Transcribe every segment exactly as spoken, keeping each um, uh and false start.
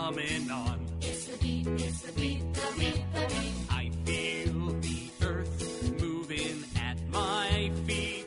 coming on. It's the beat, it's the beat, the beat, the beat. I feel the earth moving at my feet.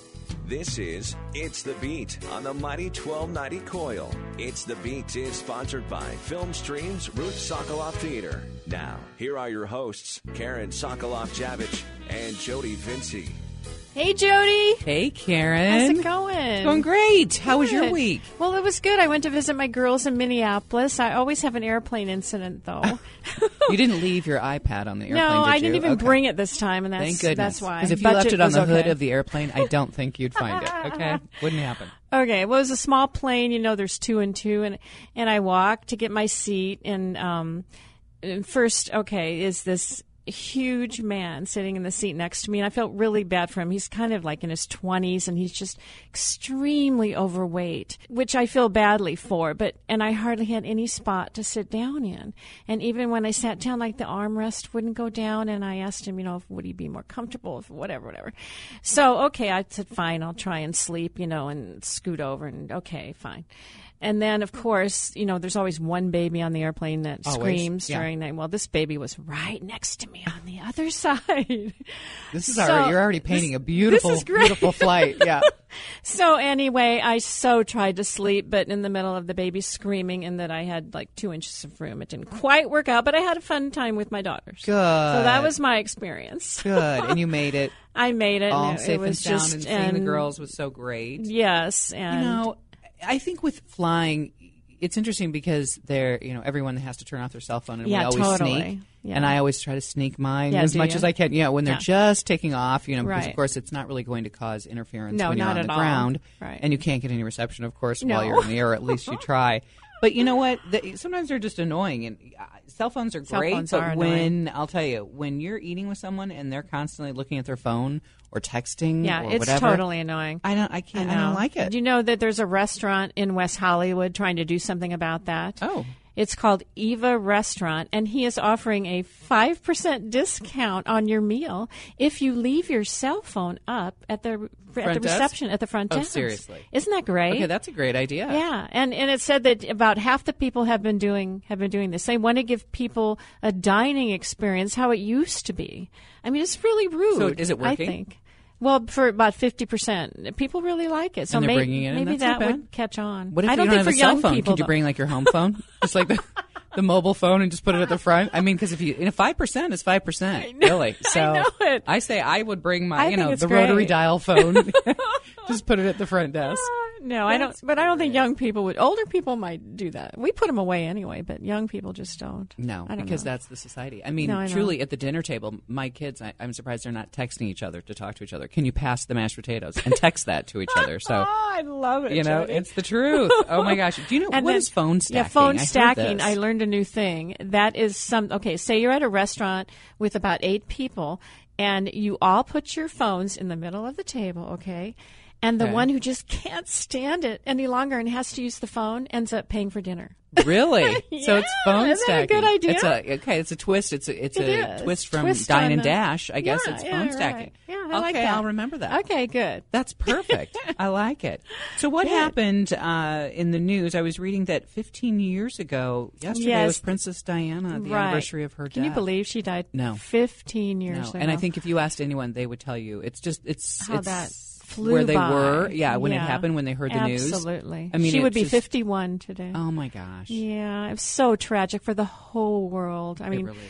This is It's the Beat on the Mighty twelve ninety Coil. It's the Beat is sponsored by Film Stream's Ruth Sokoloff Theater. Now, here are your hosts, Karen Sokoloff-Javich and Jody Vinci. Hey, Jody. Hey, Karen. How's it going? Going great. How was your Good. week? Well, it was good. I went to visit my girls in Minneapolis. I always have an airplane incident, though. You didn't leave your iPad on the airplane, no, did I didn't you? even Okay. bring it this time, and that's, Thank goodness. that's why. Because if you Budget left it on was the hood okay. of the airplane, I don't think you'd find it, okay? Wouldn't happen. Okay, well, it was a small plane. You know, there's two and two, and and I walked to get my seat, and um, and first, okay, is this huge man sitting in the seat next to me, and I felt really bad for him. He's kind of like in his twenties, and he's just extremely overweight, which I feel badly for. But and I hardly had any spot to sit down in, and even when I sat down, like the armrest wouldn't go down. And I asked him, you know, if, would he be more comfortable, if whatever, whatever. So okay, I said fine, I'll try and sleep, you know, and scoot over, and okay, fine. And then, of course, you know, there's always one baby on the airplane that Always, screams yeah. during that. Well, this baby was right next to me on the other side. This is So, already, you're already painting this- a beautiful, this is great. beautiful flight. Yeah. So anyway, I so tried to sleep, but in the middle of the baby screaming, and that I had like two inches of room. It didn't quite work out, but I had a fun time with my daughters. Good. So that was my experience. Good. And you made it I made it. all and it, safe it was and sound, just and seeing the girls was so great. Yes, and You know, I think with flying, it's interesting because they're, you know, everyone has to turn off their cell phone, and Yeah, we always totally. sneak. Yeah. And I always try to sneak mine Yeah, as do much you? as I can. Yeah, when they're Yeah. just taking off, you know, because Right. of course it's not really going to cause interference No, when you're not on at the all. ground, Right. and you can't get any reception, of course, No. while you're in the air. At least you try. But you know what? The, sometimes they're just annoying, and uh, cell phones are Cell great. phones but are when annoying. I'll tell you, when you're eating with someone and they're constantly looking at their phone or texting, yeah, or it's whatever, totally annoying. I don't. I can't. I, know. don't like it. Do you know that there's a restaurant in West Hollywood trying to do something about that? Oh. It's called Eva Restaurant, and he is offering a five percent discount on your meal if you leave your cell phone up at the at the Front desk? reception at the front Oh, desk. seriously? Isn't that great? Okay, that's a great idea. Yeah, and and it said that about half the people have been doing have been doing this. They want to give people a dining experience how it used to be. I mean, it's really rude. So is it I working? think. Well, for about fifty percent, people really like it. So And they're may- bringing it in? maybe That's not that bad. would catch on. What if I you don't don't think have for a cell young phone? people. Could you though. bring like your home phone, just like the the mobile phone, and just put it at the front? I mean, because if you, you know, five percent is five percent, really. So I know it. I say I would bring my, I you think know, it's the rotary great. dial phone. Just put it at the front desk. No, I don't. But I don't think young people would. Older people might do that. We put them away anyway, but young people just don't. No, I don't because know. that's the society. I mean, No, I know. truly, at the dinner table, my kids, I, I'm surprised they're not texting each other to talk to each other. Can you pass the mashed potatoes? And text that to each other. So, Oh, I love it. you know, Jody. it's the truth. Oh my gosh. Do you know And what then- is phone stacking? Yeah, phone I heard stacking. this. I learned a new thing. That is some. Okay, say you're at a restaurant with about eight people, and you all put your phones in the middle of the table. Okay. And the Okay. one who just can't stand it any longer and has to use the phone ends up paying for dinner. Really? So it's Yeah, phone isn't that a stacking. good idea? It's a okay. It's a twist. It's a it's It a is. twist from Twist Dine on and the- Dash. I guess Yeah, it's yeah, phone right. stacking. Yeah, I okay, like that. I'll remember that. Okay, good. That's perfect. I like it. So what Good. happened uh, in the news? I was reading that fifteen years ago, yesterday Yes. was Princess Diana, the Right. anniversary of her Can death. you believe she died No. fifteen years No. ago? And I think if you asked anyone, they would tell you it's just it's How it's that flew where they by. were. Yeah, when it Yeah. happened, when they heard the news. Absolutely. I mean, she it would be just- fifty-one today. Oh my gosh. Yeah, it was so tragic for the whole world. I mean, really was.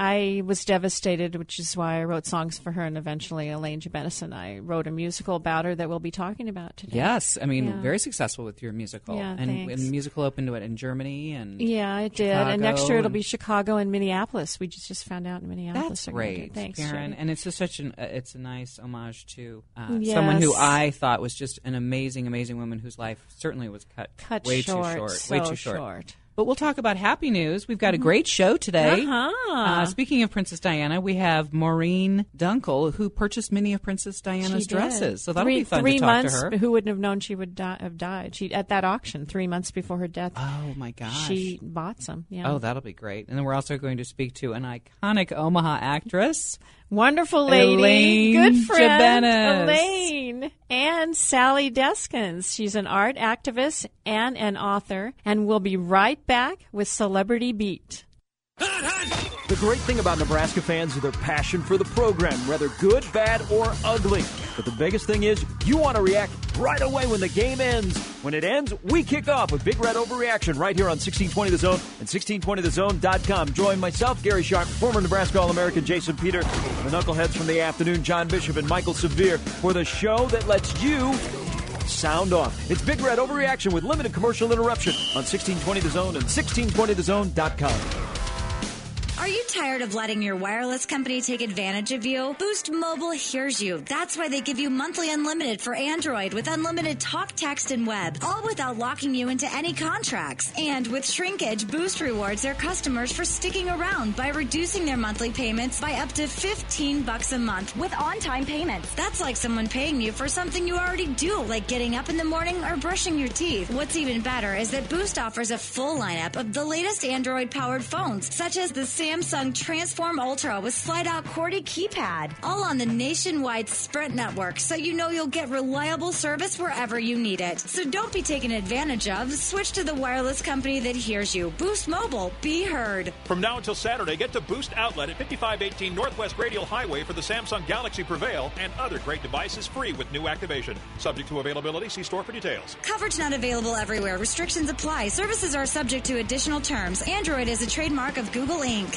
I was devastated, which is why I wrote songs for her, and eventually Elaine Jubenison and I wrote a musical about her that we'll be talking about today. Yes, I mean, Yeah. very successful with your musical. Yeah, and, thanks. and musical opened to it in Germany and Yeah, it did. And next Chicago year it'll and- be Chicago and Minneapolis. We just, just found out in Minneapolis. That's they're gonna do it. great, Thanks, Karen. Jody. And it's just such an uh, it's a nice homage to uh, Yes. someone who I thought was just an amazing, amazing woman whose life certainly was cut, Cut way short, too short, so way too short. short. But we'll talk about happy news. We've got a great show today. Uh-huh. Uh, speaking of Princess Diana, we have Maureen Dunkel, who purchased many of Princess Diana's She did. dresses. So that'll three, be fun three to talk months, to her. Who wouldn't have known she would die, have died? She at that auction three months before her death. Oh my gosh! She bought some. Yeah. Oh, that'll be great. And then we're also going to speak to an iconic Omaha actress. wonderful lady, Elaine good friend, Jabenes. Elaine, and Sally Deskins. She's an art activist and an author, and we'll be right back with Celebrity Beat. The great thing about Nebraska fans is their passion for the program, whether good, bad, or ugly. But the biggest thing is you want to react right away when the game ends. When it ends, we kick off with Big Red Overreaction right here on sixteen twenty The Zone and sixteen twenty the zone dot com. Join myself, Gary Sharp, former Nebraska All-American Jason Peter, the Knuckleheads from the afternoon, John Bishop and Michael Severe, for the show that lets you sound off. It's Big Red Overreaction with limited commercial interruption on sixteen twenty The Zone and sixteen twenty the zone dot com. Are you tired of letting your wireless company take advantage of you? Boost Mobile hears you. That's why they give you monthly unlimited for Android with unlimited talk, text, and web, all without locking you into any contracts. And with shrinkage, Boost rewards their customers for sticking around by reducing their monthly payments by up to fifteen bucks a month with on-time payments. That's like someone paying you for something you already do, like getting up in the morning or brushing your teeth. What's even better is that Boost offers a full lineup of the latest Android-powered phones, such as the Samsung Transform Ultra with slide-out QWERTY keypad, all on the nationwide Sprint network, so you know you'll get reliable service wherever you need it. So don't be taken advantage of. Switch to the wireless company that hears you. Boost Mobile. Be heard. From now until Saturday, get to Boost Outlet at fifty-five eighteen Northwest Radial Highway for the Samsung Galaxy Prevail and other great devices free with new activation. Subject to availability. See store for details. Coverage not available everywhere. Restrictions apply. Services are subject to additional terms. Android is a trademark of Google Incorporated.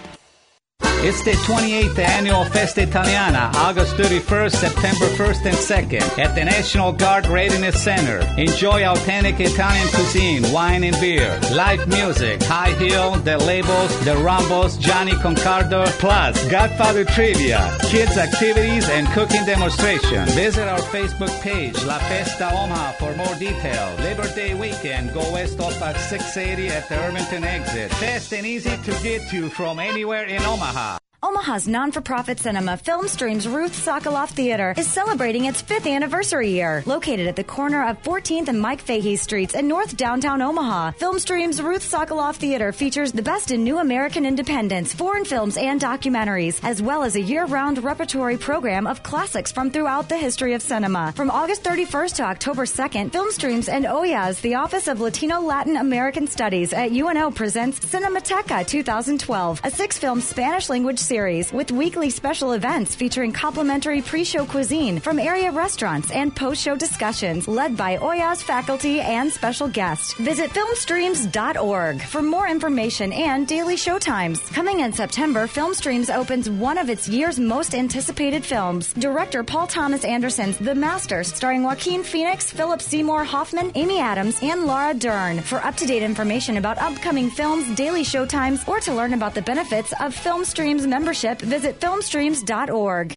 It's the twenty-eighth Annual Festa Italiana, August thirty-first, September first and second, at the National Guard Readiness Center. Enjoy authentic Italian cuisine, wine and beer, live music, High Heel, The Labels, The Rumbos, Johnny Concardo, plus Godfather Trivia, kids activities, and cooking demonstration. Visit our Facebook page, La Festa Omaha, for more details. Labor Day weekend, go west off at six eighty at the Irvington exit. Fast and easy to get to from anywhere in Omaha. Omaha's non-for-profit cinema, Film Stream's Ruth Sokoloff Theater, is celebrating its fifth anniversary year. Located at the corner of fourteenth and Mike Fahey Streets in North Downtown Omaha, Film Stream's Ruth Sokoloff Theater features the best in new American independents, foreign films, and documentaries, as well as a year-round repertory program of classics from throughout the history of cinema. From August thirty-first to October second, Film Streams and O Y A S, the Office of Latino Latin American Studies at U N O, presents Cinemateca twenty twelve, a six-film Spanish-language series with weekly special events featuring complimentary pre-show cuisine from area restaurants and post-show discussions led by O Y A S faculty and special guests. Visit film streams dot org for more information and daily showtimes. Coming in September, Film Streams opens one of its year's most anticipated films. Director Paul Thomas Anderson's The Master, starring Joaquin Phoenix, Philip Seymour Hoffman, Amy Adams, and Laura Dern. For up-to-date information about upcoming films, daily showtimes, or to learn about the benefits of Film Streams membership, visit film streams dot org.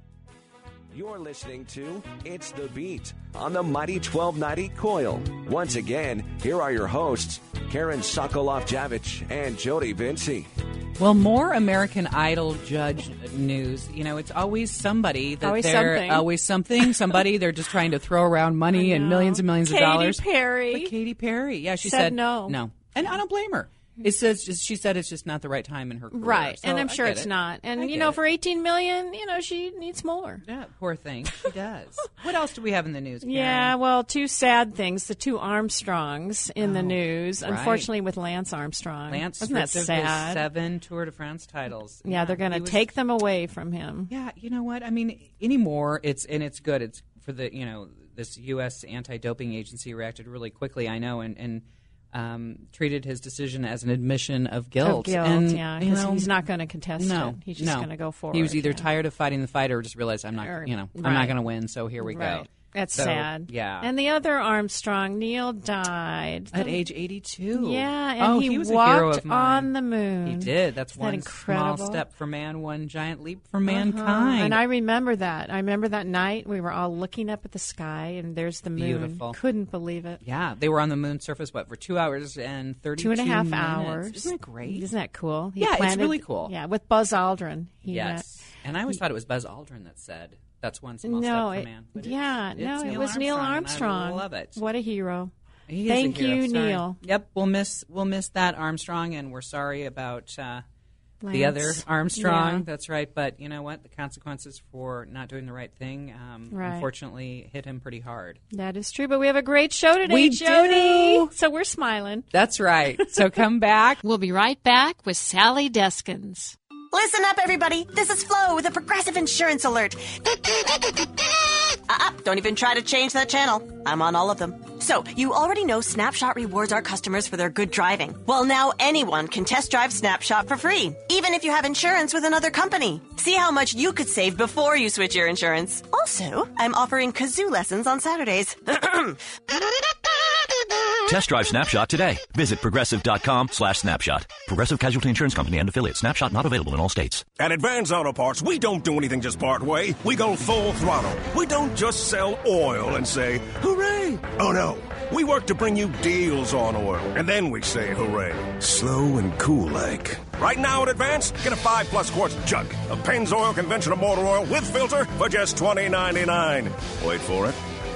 You're listening to It's the Beat on the Mighty twelve ninety Coil. Once again, here are your hosts, Karen Sokoloff-Javich and Jody Vinci. Well, more American Idol judge news. You know, it's always somebody that Always they're something. always something. Somebody they're just trying to throw around money and millions and millions Katy of dollars. Perry. But Katy Perry, yeah, she said said, no. no, and I don't blame her. It says she said it's just not the right time in her career. Right, So and I'm I sure get it's it. not. And, I you get know, it. for eighteen million dollars, you know, she needs more. Yeah, poor thing. She does. What else do we have in the news, Karen? Yeah, well, two sad things. The two Armstrongs in the Oh, news, right. unfortunately, with Lance Armstrong. Lance Wasn't that stripped of his sad? seven Tour de France titles. Yeah, they're going to he was- take them away from him. Yeah, you know what? I mean, anymore, it's and it's good. It's for the you know this U S anti-doping agency reacted really quickly. I know, and and um, treated his decision as an admission of guilt. Of guilt, and, yeah, you because know, he's not going to contest no, it. He's just no. going to go forward. He was either yeah. tired of fighting the fight or just realized I'm not, Or- you know, I'm right. not going to win. So here we go. Right. That's So, sad. Yeah. And the other Armstrong, Neil, died At The- age eighty-two. Yeah, and oh, he, he was walked a hero of mine. on the moon. He did. That's Isn't that one incredible? small step for man, one giant leap for Uh-huh. mankind. And I remember that. I remember that night we were all looking up at the sky, and there's the moon. Beautiful. Couldn't believe it. Yeah, they were on the moon's surface, what, for two hours and thirty-two Two and a half minutes. hours. Isn't that great? Isn't that cool? He Yeah, it's planted- really cool. Yeah, with Buzz Aldrin. He, Yes. uh, And I always thought it was Buzz Aldrin that said, that's one small no, step it, for man. But yeah, it's, no, it's it Neil was Neil and Armstrong. I love it. What a hero! He is a Thank hero. you, Sorry. Neil. Yep, we'll miss we'll miss that Armstrong, and we're sorry about uh, the other Lance. Armstrong. Yeah. That's right. But you know what? The consequences for not doing the right thing, um, Right. unfortunately, hit him pretty hard. That is true, but we have a great show today, We Jody. do. So we're smiling. That's right. So come back. We'll be right back with Sally Deskins. Listen up, everybody. This is Flo with a Progressive Insurance Alert. Uh-uh, don't even try to change that channel. I'm on all of them. So, you already know Snapshot rewards our customers for their good driving. Well, now anyone can test drive Snapshot for free, even if you have insurance with another company. See how much you could save before you switch your insurance. Also, I'm offering kazoo lessons on Saturdays. Test drive Snapshot today. Visit progressive.com slash snapshot. Progressive Casualty Insurance Company and affiliates. Snapshot not available in all states. At Advance Auto Parts, we don't do anything just part way. We go full throttle. We don't just sell oil and say, hooray! Oh, no. We work to bring you deals on oil, and then we say hooray. Slow and cool like. Right now at Advance, get a five plus quarts jug of Pennzoil conventional motor oil with filter for just twenty ninety-nine. Wait for it.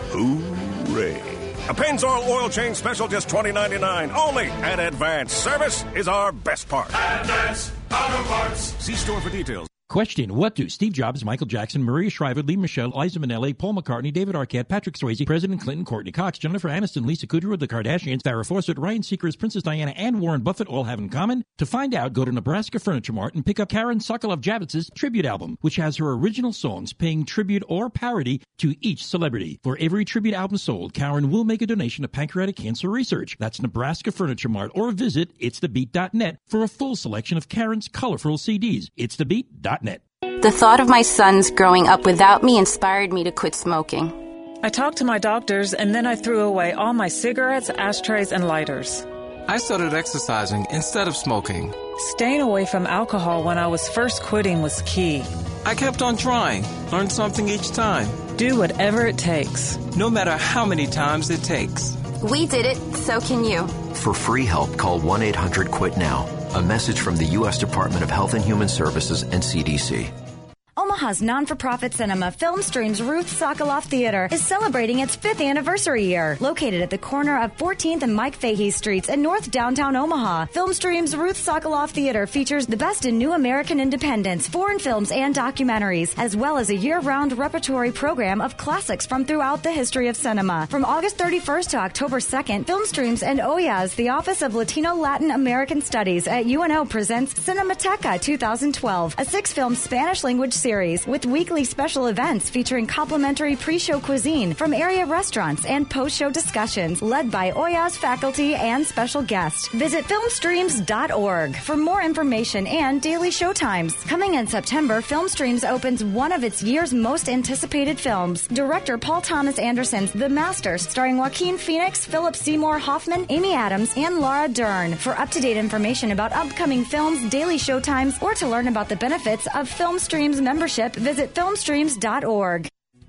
Hooray. A Pennzoil oil change special, just twenty ninety-nine. Only at Advance. Service is our best part. Advance Auto Parts. See store for details. Question: what do Steve Jobs, Michael Jackson, Maria Shriver, Lee Michelle, Liza Minnelli, Paul McCartney, David Arquette, Patrick Swayze, President Clinton, Courtney Cox, Jennifer Aniston, Lisa Kudrow, the Kardashians, Farrah Fawcett, Ryan Seacrest, Princess Diana, and Warren Buffett all have in common? To find out, go to Nebraska Furniture Mart and pick up Karen Sokoloff-Javitz's tribute album, which has her original songs paying tribute or parody to each celebrity. For every tribute album sold, Karen will make a donation to pancreatic cancer research. That's Nebraska Furniture Mart, or visit its the beat dot net for a full selection of Karen's colorful C Ds. its the beat dot net. The thought of my sons growing up without me inspired me to quit smoking. I talked to my doctors, and then I threw away all my cigarettes, ashtrays, and lighters. I started exercising instead of smoking. Staying away from alcohol when I was first quitting was key. I kept on trying, learned something each time. Do whatever it takes. No matter how many times it takes. We did it, so can you. For free help, call one eight hundred quit now. A message from the U S Department of Health and Human Services and C D C. Omaha's non-for-profit cinema, Film Stream's Ruth Sokoloff Theater, is celebrating its fifth anniversary year. Located at the corner of fourteenth and Mike Fahey Streets in North Downtown Omaha, Film Stream's Ruth Sokoloff Theater features the best in new American independents, foreign films, and documentaries, as well as a year-round repertory program of classics from throughout the history of cinema. From August thirty-first to October second, Film Streams and Oyas, the Office of Latino Latin American Studies at U N O, presents Cinemateca twenty twelve, a six-film Spanish-language series with weekly special events featuring complimentary pre-show cuisine from area restaurants and post-show discussions led by Oyas faculty and special guests. Visit film streams dot org for more information and daily showtimes. Coming in September, Film Streams opens one of its year's most anticipated films, director Paul Thomas Anderson's The Master, starring Joaquin Phoenix, Philip Seymour Hoffman, Amy Adams, and Laura Dern. For up-to-date information about upcoming films, daily showtimes, or to learn about the benefits of Film Streams membership, visit film streams dot org.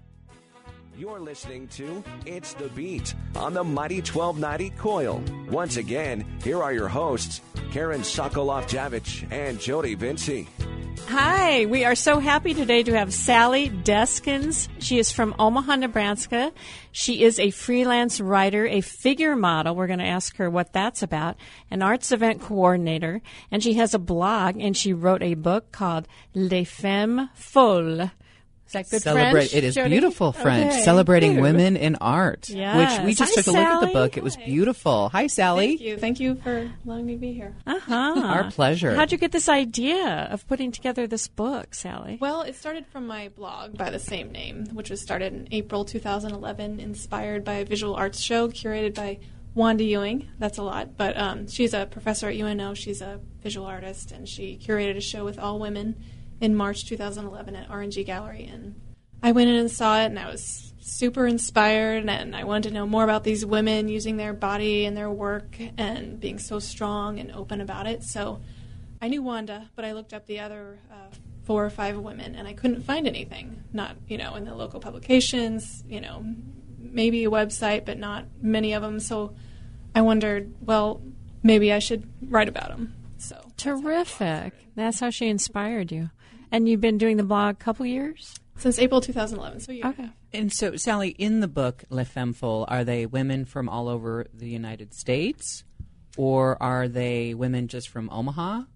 You're listening to It's the Beat on the Mighty twelve ninety Coil. Once again, here are your hosts, Karen Sokoloff-Javich and Jody Vinci. Hi, we are so happy today to have Sally Deskins. She is from Omaha, Nebraska. She is a freelance writer, a figure model. We're going to ask her what that's about, an arts event coordinator, and she has a blog, and she wrote a book called Les Femmes Folles. Is that good Celebrate, French, It is Jody? beautiful French. Okay. Celebrating Good. women in art, Yes. which we just Hi, took a look at the Sally. book. It was beautiful. Hi, Sally. Thank you. Thank you for allowing me to be here. Uh-huh. Our pleasure. How'd you get this idea of putting together this book, Sally? Well, it started from my blog by the same name, which was started in April two thousand eleven, inspired by a visual arts show curated by Wanda Ewing. That's a lot, but um, she's a professor at U N O. She's a visual artist, and she curated a show with all women in March two thousand eleven at R N G Gallery, and I went in and saw it, and I was super inspired, and I wanted to know more about these women using their body and their work and being so strong and open about it. So I knew Wanda, but I looked up the other uh, four or five women, and I couldn't find anything. Not, you know, in the local publications, you know, maybe a website, but not many of them. So I wondered, well, maybe I should write about them. So Terrific. That's how she inspired you. And you've been doing the blog a couple years? Since April two thousand eleven, so a year and a half. And so, Sally, in the book Les Femmes Folles, are they women from all over the United States, or are they women just from Omaha?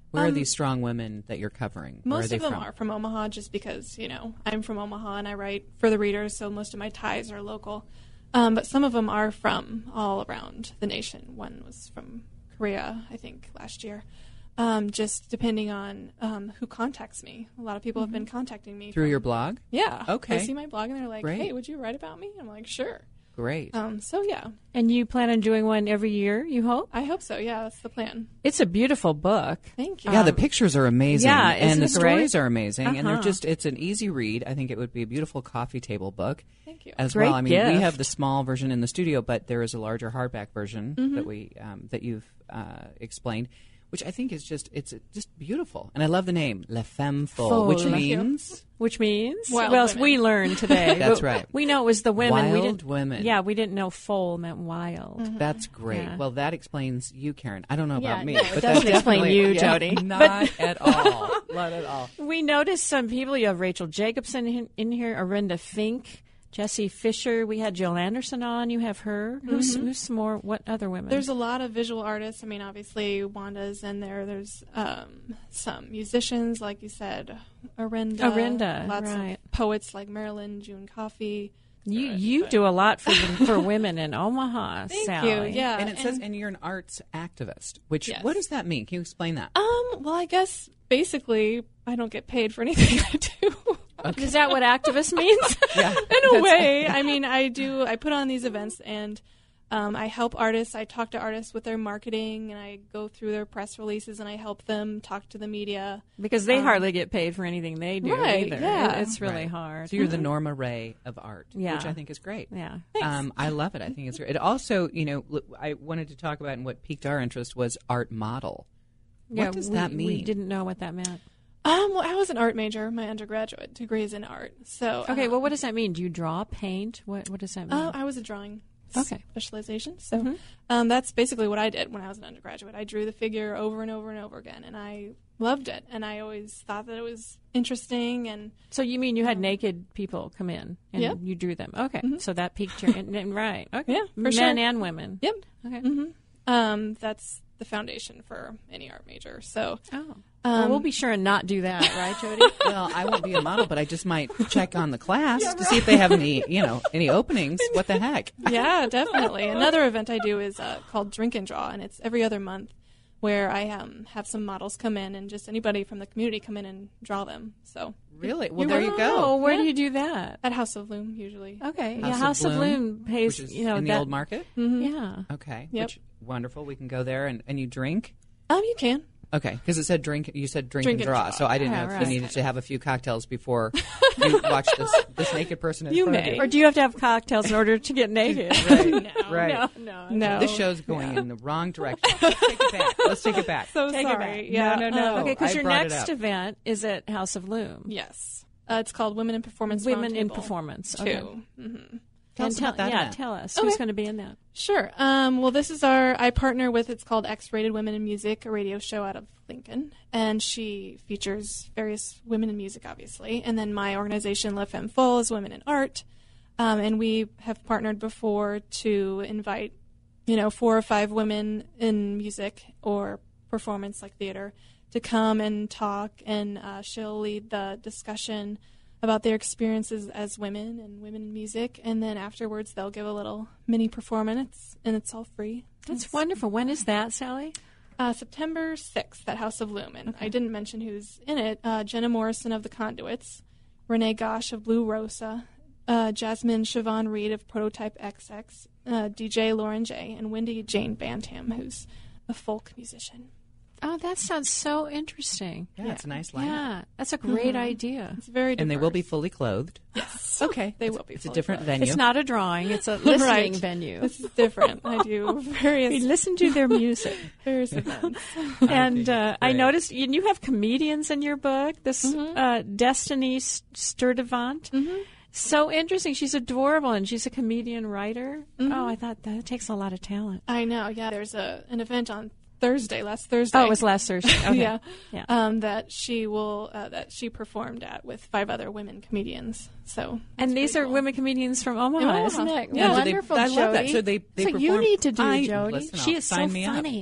Where are Um, these strong women that you're covering? Where Most are they of them from? are from Omaha, just because you know I'm from Omaha and I write for the readers, so most of my ties are local. Um, but some of them are from all around the nation. One was from Korea, I think, last year. Um, just depending on um, who contacts me. A lot of people have been contacting me Through from- your blog? Yeah. Okay. They see my blog and they're like, Great. "Hey, would you write about me?" I'm like, "Sure." Great. Um, so yeah, And you plan on doing one every year, you hope? I hope so. Yeah, that's the plan. It's a beautiful book. Thank you. Yeah, the pictures are amazing. yeah, and the isn't it great? stories are amazing. And they're Uh-huh. just, it's an easy read. I think it would be a beautiful coffee table book. Thank you. As Great well. I mean, we gift. have the small version in the studio, but there is a larger hardback version Mhm. that we um, that you've uh, explained, which I think is just, it's just beautiful. And I love the name, La Femme Folle, which Folle. means... Which means? Wild well, women. we learned today. That's But right. We know it was the women. we Wild didn't, women. Yeah, we didn't know foal meant wild. That's great. Yeah. Well, that explains you, Karen. I don't know Yeah, about me, no, it but doesn't that explain definitely- you, yeah, Jody. Not But- at all. Not at all. We noticed some people. You have Rachel Jacobson in, in here, Arinda Fink, Jessie Fisher. We had Jill Anderson on. You have her. Who's Mhm. who's some more? What other women? There's a lot of visual artists. I mean, obviously Wanda's in there. There's um, some musicians, like you said, Arinda. Arinda, lots right. of poets like Marilyn June Coffey. you you do a lot for the, for women in Omaha, Thank Sally. you. Yeah, And it says, and you're an arts activist, which, Yes. what does that mean? Can you explain that? Um. Well, I guess basically I don't get paid for anything I do. Is that what activist means? Yeah. In a way, I mean, I do. I put on these events and um, I help artists. I talk to artists with their marketing, and I go through their press releases, and I help them talk to the media Because they Um, hardly get paid for anything they do Right, either. yeah. It- It's really Right. hard. So you're the Norma Ray of art, Yeah. which I think is great. Yeah. Um, I love it. I think it's great. It also, you know, look, I wanted to talk about, and what piqued our interest was art model. Yeah, what does we, that mean? We didn't know what that meant. Um, well, I was an art major. My undergraduate degree is in art. So Okay, um, well, what does that mean? Do you draw, paint? What What does that mean? Uh, I was a drawing Okay. specialization. So Mhm. um, that's basically what I did when I was an undergraduate. I drew the figure over and over and over again, and I loved it. And I always thought that it was interesting. And So you mean you had naked people come in and Yep. you drew them? Okay, so that piqued your and, and- right? Okay, Yeah, for men sure. and women. Yep. Okay. hmm Um, that's the foundation for any art major. So Oh, um, well, we'll be sure and not do that, right, Jody? Well, I won't be a model, but I just might check on the class to see if they have any, you know, any openings. What the heck? yeah, definitely. Another event I do is uh, called Drink and Draw, and it's every other month, where I um, have some models come in and just anybody from the community come in and draw them. So Really? Well, You there you Oh, go. where Yeah. do you do that? at House of Loom usually. Okay, House yeah, of House of Bloom, Loom pays. which is you know in the that, old market. Mhm. Yeah. Okay. Yep. Which wonderful. We can go there and, and you drink. Um, you can. Okay, because it said drink. You said drink, Drink and and draw, draw. so I didn't Yeah, know if right. you needed to have a few cocktails before you watch this this naked person in You front of may. you. Or do you have to have cocktails in order to get naked? Right, no, right. no, no, No. This show's going in the wrong direction. Let's take it back. Let's take it back. So Take it sorry. back. Yeah. No, no, no. um, Okay, because I your brought it next up. event is at House of Loom. Yes. Uh, it's called Women in Performance. Women in Roundtable Performance. Two. Okay. Mm-hmm. Tell And us about that yeah, event. tell us Okay. who's going to be in that. Sure. Um, well, this is our, I partner with, it's called X-Rated Women in Music, a radio show out of Lincoln. And she features various women in music, obviously. And then my organization, La Femme Folle, is Women in Art. Um, and we have partnered before to invite, you know, four or five women in music or performance like theater to come and talk. And uh, she'll lead the discussion about their experiences as women and women in music, and then afterwards they'll give a little mini performance, and it's all free. That's It's, wonderful. When is that, Sally? uh, September sixth at House of Loom, and I didn't mention who's in it. Uh, Jenna Morrison of the Conduits, Renee Gosh of Blue Rosa, uh, Jasmine Siobhan Reed of Prototype X X, uh, D J Lauren J, and Wendy Jane Bantam, who's a folk musician. Oh, that sounds so interesting. Yeah, it's a nice lineup. Yeah, that's a great Mhm. idea. It's very diverse. And they will be fully clothed. Yes. Okay. They It's- will be It's a fully different clothed. venue. It's not a drawing; it's a listening Right. venue. This is different. I do various We listen to their music. various events. And uh, I great. noticed you, you have comedians in your book. This Mhm. uh, Destiny S- Sturdivant. Mhm. So interesting. She's adorable, and she's a comedian writer. Mhm. Oh, I thought that takes a lot of talent. I know. Yeah, there's a an event on Thursday, last Thursday. Oh, it was last Thursday. Okay. yeah, Yeah. Um, that she will uh, that she performed at with five other women comedians. So, And that's these pretty are cool. women comedians from Omaha, Omaha. isn't it? Yeah. do they- Wonderful, I Jody. love that. So they- they so you perform- need to do I- Jody. listen, she I'll is so sign me up. funny.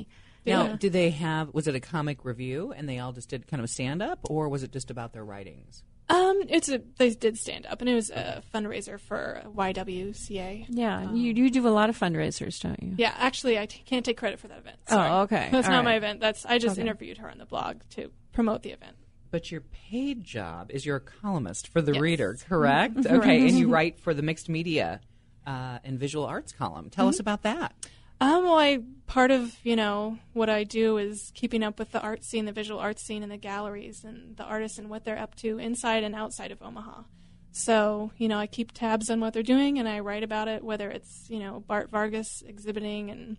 Now, Yeah. do they have, was it a comic review and they all just did kind of a stand-up, or was it just about their writings? Um, it's a they did stand up, and it was a fundraiser for Y W C A. Yeah, Um, you you do a lot of fundraisers, don't you? Yeah, actually, I t- can't take credit for that event. Oh, Sorry. okay. That's All not my right. event. That's I just Okay. interviewed her on the blog to promote the event. But your paid job is you're a columnist for The Yes. Reader, correct? Mhm. Okay, Correct. and you write for the mixed media uh, and visual arts column. Tell us Mhm. about that. Um, well, I part of you know what I do is keeping up with the art scene, the visual arts scene, and the galleries and the artists and what they're up to inside and outside of Omaha. So you know, I keep tabs on what they're doing, and I write about it. Whether it's you know Bart Vargas exhibiting in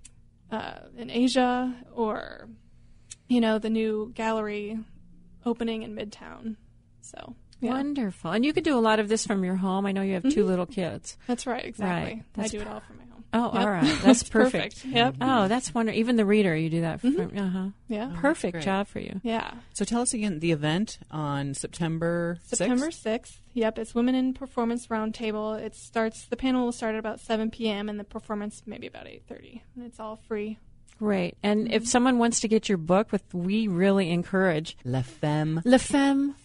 uh, in Asia, or you know the new gallery opening in Midtown. So yeah. Wonderful. And you could do a lot of this from your home. I know you have two Mhm. little kids. That's right, exactly. Right. I That's do it per- all from my home. Oh, Yep. all right. That's It's perfect. perfect. Yep. Oh, that's wonderful. Even the Reader, you do that from. Mhm. Uh-huh. Yeah. Oh, Perfect great. job for you. Yeah. So tell us again the event on September sixth? September sixth. Yep, it's Women in Performance Roundtable. It starts. The panel will start at about seven p.m. and the performance maybe about eight thirty. And it's all free. Great. And if someone wants to get your book, with we really encourage La Femme. La Femme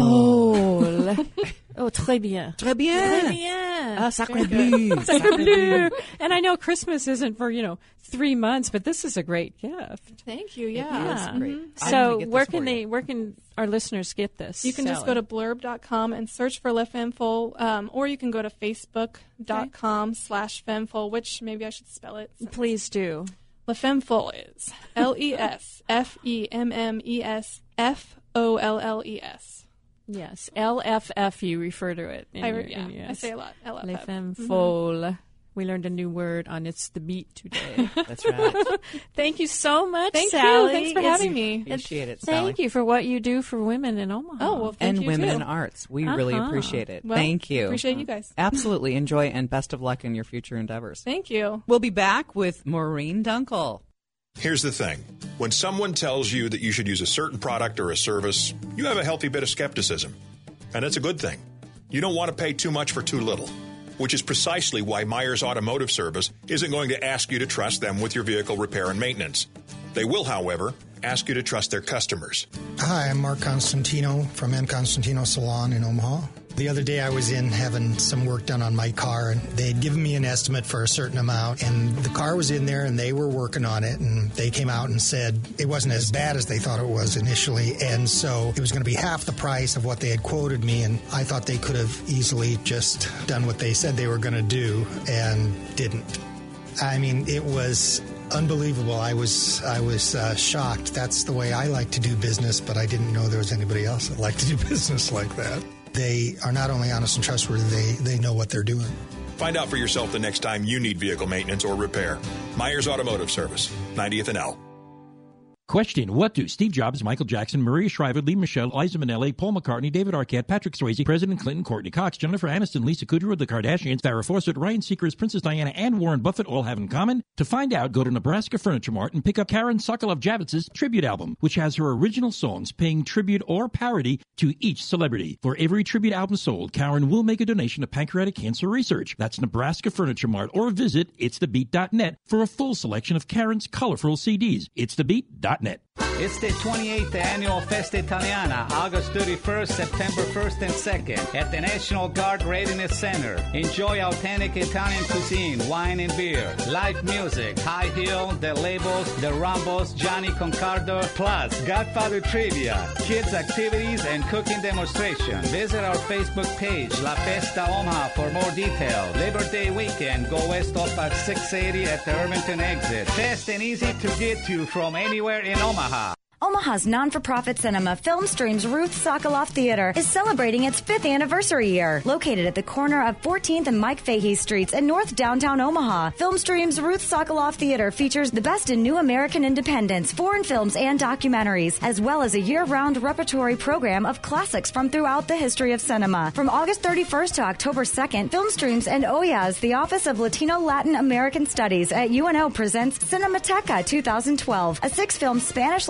Folle. Oh, très bien. Très bien. Très bien. Ah, sacré Very good. bleu. Sacré Sacré bleu. bleu. And I know Christmas isn't for, you know, three months, but this is a great gift. Thank you. Yeah. Yeah. great. Mhm. I'm So gonna get this where for can you. they, where can our listeners get this? You can just go Sally? to blurb dot com and search for Le Femfole, um, or you can go to facebook dot com slash femfole, which maybe I should spell it. Please do. Le Femfole is L E S F E M M E S F O L L E S. Yes, L F F. You refer to it. in I, your- re- yeah, in your- I say a lot. L F F. Les femmes Mhm. folles. We learned a new word on It's the Beat today. That's right. Thank you so much, Thank you. Sally. Thanks for It's- having me. Appreciate it, Thank Sally. you for what you do for women in Omaha. Oh, well, thank And you women too. in arts. We really Uh-huh. appreciate it. Well, Thank you. Appreciate you guys. Absolutely. Enjoy and best of luck in your future endeavors. Thank you. We'll be back with Maureen Dunkel. Here's the thing. When someone tells you that you should use a certain product or a service, you have a healthy bit of skepticism. And it's a good thing. You don't want to pay too much for too little, which is precisely why Myers Automotive Service isn't going to ask you to trust them with your vehicle repair and maintenance. They will, however, ask you to trust their customers. Hi, I'm Mark Constantino from M. Constantino Salon in Omaha. The other day I was in having some work done on my car, and they had given me an estimate for a certain amount, and the car was in there and they were working on it, and they came out and said it wasn't as bad as they thought it was initially, and so it was going to be half the price of what they had quoted me, and I thought they could have easily just done what they said they were going to do and didn't. I mean, it was unbelievable. I was I was uh, shocked. That's the way I like to do business, but I didn't know there was anybody else that liked to do business like that. They are not only honest and trustworthy, they, they know what they're doing. Find out for yourself the next time you need vehicle maintenance or repair. Myers Automotive Service, ninetieth and L. Question: What do Steve Jobs, Michael Jackson, Maria Shriver, Lee Michelle, Liza Minnelli, Paul McCartney, David Arquette, Patrick Swayze, President Clinton, Courtney Cox, Jennifer Aniston, Lisa Kudrow, the Kardashians, Farrah Fawcett, Ryan Seacrest, Princess Diana, and Warren Buffett all have in common? To find out, go to Nebraska Furniture Mart and pick up Karen Sokoloff-Javitz's tribute album, which has her original songs paying tribute or parody to each celebrity. For every tribute album sold, Karen will make a donation to pancreatic cancer research. That's Nebraska Furniture Mart, or visit its the beat dot net for a full selection of Karen's colorful C Ds. its the beat dot net. It's the twenty-eighth Annual Festa Italiana, August thirty-first, September first and second, at the National Guard Readiness Center. Enjoy authentic Italian cuisine, wine and beer, live music, High Heel, The Labels, The Rambos, Johnny Concardo, plus Godfather Trivia, kids activities, and cooking demonstration. Visit our Facebook page, La Festa Omaha, for more detail. Labor Day weekend, go west off at six eighty at the Irvington exit. Fast and easy to get to from anywhere in Omaha. Omaha's non-for-profit cinema, Film Stream's Ruth Sokoloff Theater, is celebrating its fifth anniversary year. Located at the corner of fourteenth and Mike Fahey Streets in North Downtown Omaha, Film Stream's Ruth Sokoloff Theater features the best in new American independents, foreign films, and documentaries, as well as a year-round repertory program of classics from throughout the history of cinema. From August thirty-first to October second, Film Streams and O Y A S, the Office of Latino Latin American Studies at U N O, presents Cinemateca twenty twelve, a six-film Spanish-language series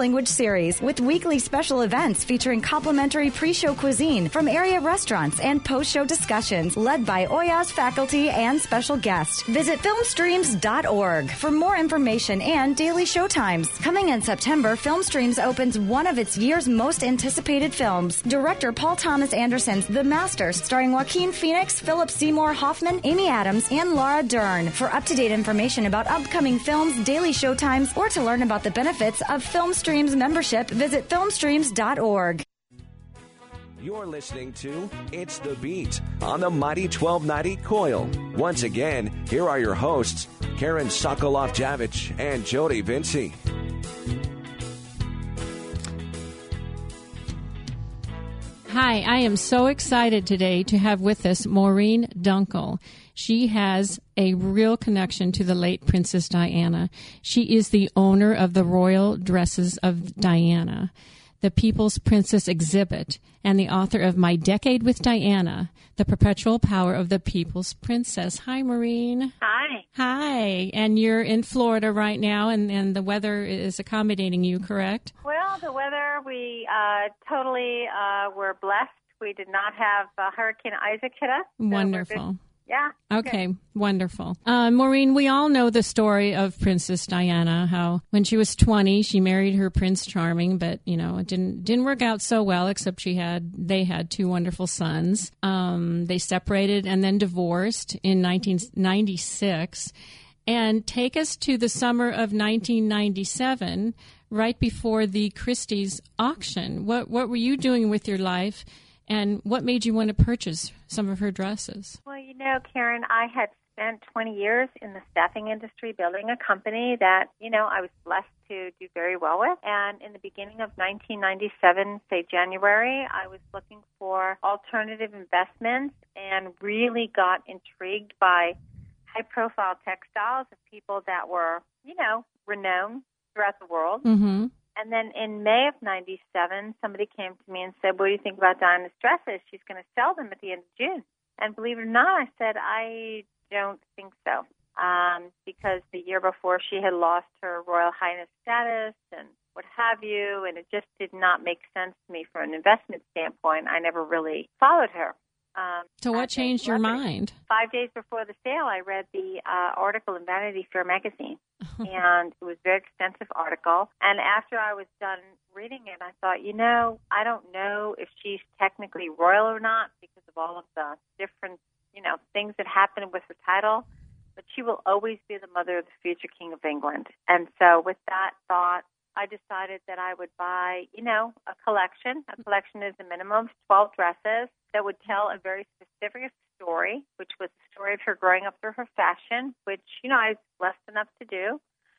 series with weekly special events featuring complimentary pre-show cuisine from area restaurants and post-show discussions led by Oyas faculty and special guests. Visit filmstreams dot org for more information and daily showtimes. Coming in September, Filmstreams opens one of its year's most anticipated films. Director Paul Thomas Anderson's The Masters, starring Joaquin Phoenix, Philip Seymour Hoffman, Amy Adams, and Laura Dern. For up-to-date information about upcoming films, daily showtimes, or to learn about the benefits of Filmstreams membership, visit filmstreams dot org. You're listening to It's the Beat on the Mighty twelve ninety Coil. Once again, here are your hosts, Karen Sokoloff-Javich and Jody Vinci. Hi, I am so excited today to have with us Maureen Dunkel. She has a real connection to the late Princess Diana. She is the owner of the Royal Dresses of Diana, the People's Princess exhibit, and the author of My Decade with Diana, The Perpetual Power of the People's Princess. Hi, Maureen. Hi. Hi. And you're in Florida right now, and, and the weather is accommodating you, correct? Well, the weather, we uh, totally uh, were blessed. We did not have uh, Hurricane Isaac hit us. So Wonderful. Yeah. Okay, good. Wonderful. Uh, Maureen, we all know the story of Princess Diana, how when she was twenty, she married her Prince Charming, but, you know, it didn't didn't work out so well, except she had they had two wonderful sons. Um, they separated and then divorced in nineteen ninety-six. And take us to the summer of nineteen ninety-seven, right before the Christie's auction. What what were you doing with your life? And what made you want to purchase some of her dresses? Well, you know, Karen, I had spent twenty years in the staffing industry building a company that, you know, I was blessed to do very well with. And in the beginning of nineteen ninety-seven, say January, I was looking for alternative investments and really got intrigued by high-profile textiles of people that were, you know, renowned throughout the world. Mm-hmm. And then in May of ninety-seven, somebody came to me and said, what do you think about Diana's dresses? She's going to sell them at the end of June. And believe it or not, I said, I don't think so. Um, because the year before she had lost her Royal Highness status and what have you, and it just did not make sense to me from an investment standpoint. I never really followed her. Um, so what changed your mind? Five days before the sale, I read the uh, article in Vanity Fair magazine, and it was a very extensive article. And after I was done reading it, I thought, you know, I don't know if she's technically royal or not because of all of the different, you know, things that happen with her title, but she will always be the mother of the future King of England. And so with that thought, I decided that I would buy, you know, a collection. A collection is a minimum of twelve dresses that would tell a very specific story, which was the story of her growing up through her fashion, which, you know, I was blessed enough to do.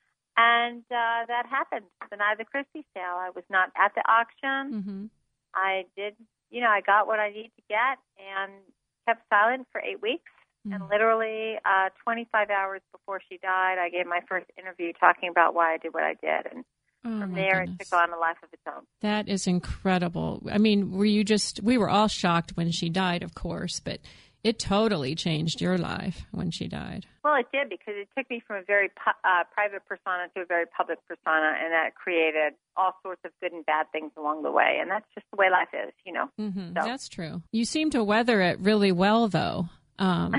And uh, that happened the night of the Christie sale. I was not at the auction. Mm-hmm. I did, you know, I got what I needed to get and kept silent for eight weeks. Mm-hmm. And literally uh, twenty-five hours before she died, I gave my first interview talking about why I did what I did. And Oh, from there, goodness. it took on a life of its own. That is incredible. I mean, were you just, we were all shocked when she died, of course, but it totally changed your life when she died. Well, it did, because it took me from a very pu- uh, private persona to a very public persona, and that created all sorts of good and bad things along the way. And that's just the way life is, you know. Mm-hmm. So. That's true. You seem to weather it really well, though. Um,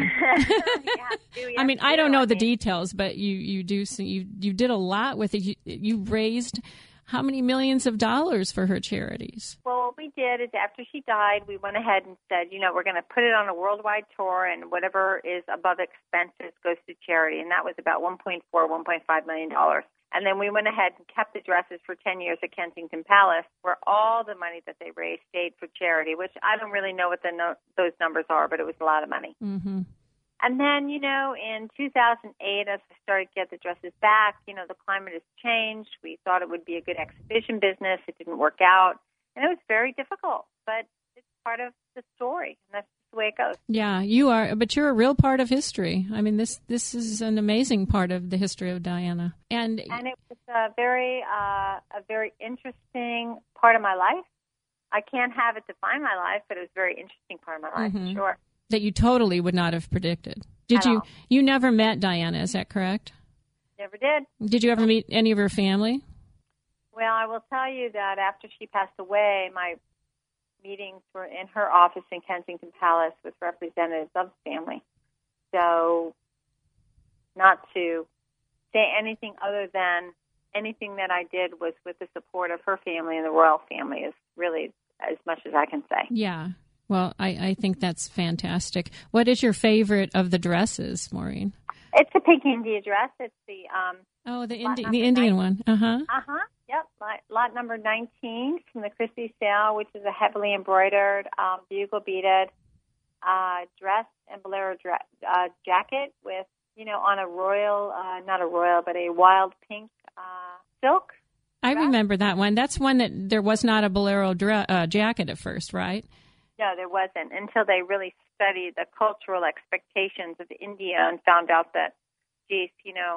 I mean, I don't know the details, but you, you do you you did a lot with it. You, you raised how many millions of dollars for her charities? Well, what we did is after she died, we went ahead and said, you know, we're going to put it on a worldwide tour, and whatever is above expenses goes to charity, and that was about one point four, one point five million dollars. And then we went ahead and kept the dresses for ten years at Kensington Palace, where all the money that they raised stayed for charity, which I don't really know what the no- those numbers are, but it was a lot of money. Mm-hmm. And then, you know, in two thousand eight, as we started to get the dresses back, you know, the climate has changed. We thought it would be a good exhibition business. It didn't work out. And it was very difficult, but it's part of the story, and that's the way it goes. Yeah, you are, but you're a real part of history. I mean, this this is an amazing part of the history of Diana. And and it was a very, uh, a very interesting part of my life. I can't have it define my life, but it was a very interesting part of my life, mm-hmm. sure. That you totally would not have predicted. Did At you? all. You never met Diana, is that correct? Never did. Did you ever meet any of her family? Well, Well, I will tell you that after she passed away, my meetings were in her office in Kensington Palace with representatives of the family. So not to say anything other than anything that I did was with the support of her family and the royal family is really as much as I can say. Yeah. Well, I, I think that's fantastic. What is your favorite of the dresses, Maureen? It's a pink India dress. It's the um. Oh, the Indi- the Indian one. Uh huh. Uh huh. Yep. Lot, lot number nineteen from the Christie sale, which is a heavily embroidered, um, bugle beaded uh, dress and bolero dra- uh, jacket with, you know, on a royal, uh, not a royal, but a wild pink uh, silk. I dress. remember that one. That's one that there was not a bolero dra- uh, jacket at first, right? No, there wasn't until they really studied the cultural expectations of India and found out that, geez, you know,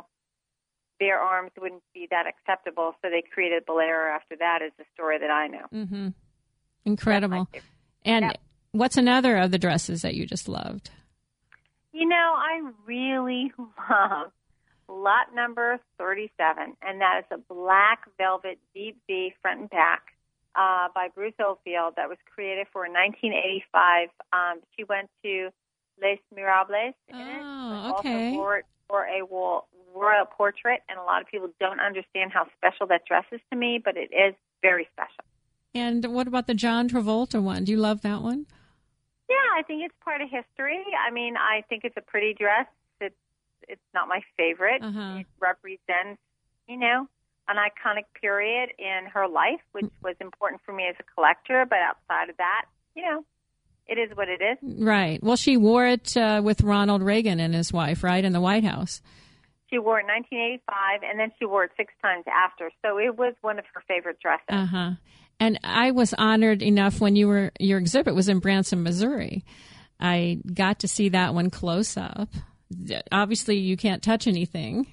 bare arms wouldn't be that acceptable, so they created bolero after that is the story that I know. Mm-hmm. Incredible. And yep. What's another of the dresses that you just loved? You know, I really love lot number thirty-seven, and that is a black velvet deep V front and back uh, by Bruce Oldfield that was created for nineteen eighty-five. Um, she went to Les Mirables in oh, it, okay. also wore it for a wall, royal portrait, and a lot of people don't understand how special that dress is to me, but it is very special. And what about the John Travolta one? Do you love that one? Yeah, I think it's part of history. I mean, I think it's a pretty dress. It's it's not my favorite. Uh-huh. It represents, you know, an iconic period in her life, which was important for me as a collector. But outside of that, you know, it is what it is. Right. Well, she wore it uh, with Ronald Reagan and his wife, right, in the White House. She wore it in nineteen eighty-five, and then she wore it six times after. So it was one of her favorite dresses. Uh-huh. And I was honored enough when you were your exhibit was in Branson, Missouri. I got to see that one close up. Obviously, you can't touch anything.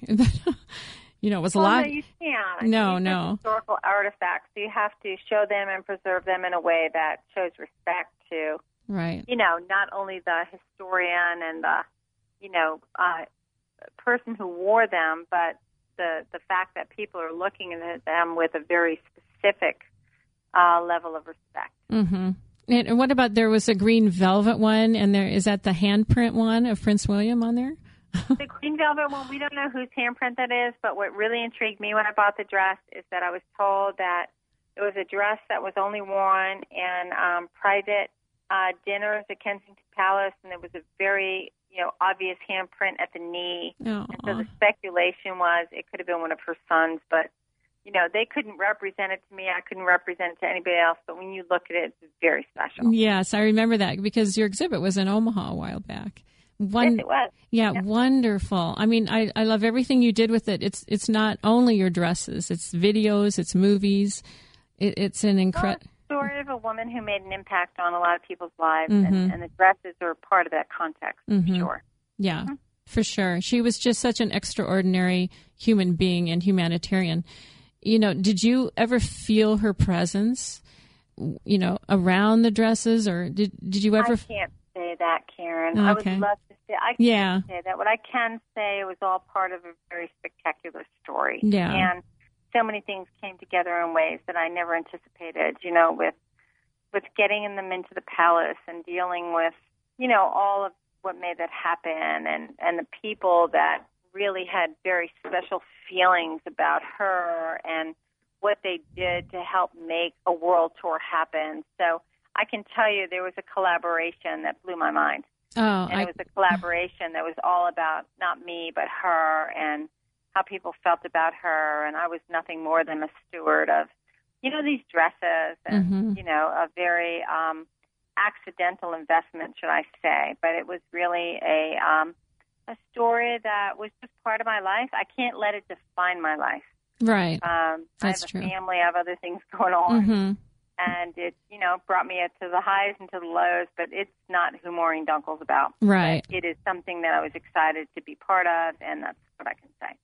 You know, it was a well, lot. No, you can't. No, These no. are historical artifacts. So you have to show them and preserve them in a way that shows respect to, right. you know, not only the historian and the, you know, uh, person who wore them, but the the fact that people are looking at them with a very specific uh, level of respect. Mm-hmm. And what about, there was a green velvet one, and there is that the handprint one of Prince William on there? The green velvet one, we don't know whose handprint that is, but what really intrigued me when I bought the dress is that I was told that it was a dress that was only worn in um, private uh, dinners at Kensington Palace, and there was a very, you know, obvious handprint at the knee. Oh. And so the speculation was it could have been one of her sons, but, you know, they couldn't represent it to me. I couldn't represent it to anybody else, but when you look at it, it's very special. Yes, I remember that because your exhibit was in Omaha a while back. One, yes, it was. Yeah, yeah, wonderful. I mean, I, I love everything you did with it. It's it's not only your dresses, it's videos, it's movies. It, it's an incredible story of a woman who made an impact on a lot of people's lives, mm-hmm. and, and the dresses are part of that context, mm-hmm. for sure. Yeah, mm-hmm. for sure. She was just such an extraordinary human being and humanitarian. You know, did you ever feel her presence, you know, around the dresses, or did did you ever? I can't say that, Karen. Okay. I would love to say. I can't yeah. say that. What I can say, it was all part of a very spectacular story. Yeah. And so many things came together in ways that I never anticipated. You know, with with getting them into the palace and dealing with, you know, all of what made that happen, and and the people that really had very special feelings about her and what they did to help make a world tour happen. So I can tell you there was a collaboration that blew my mind. Oh, and I, it was a collaboration that was all about not me, but her and how people felt about her. And I was nothing more than a steward of, you know, these dresses and, mm-hmm. you know, a very um, accidental investment, should I say. But it was really a um, a story that was just part of my life. I can't let it define my life. Right. Um, That's I have true. a family. I have other things going on. Mm-hmm. And it, you know, brought me to the highs and to the lows, but it's not who Maureen Dunkel's about. Right. But it is something that I was excited to be part of, and that's what I can say.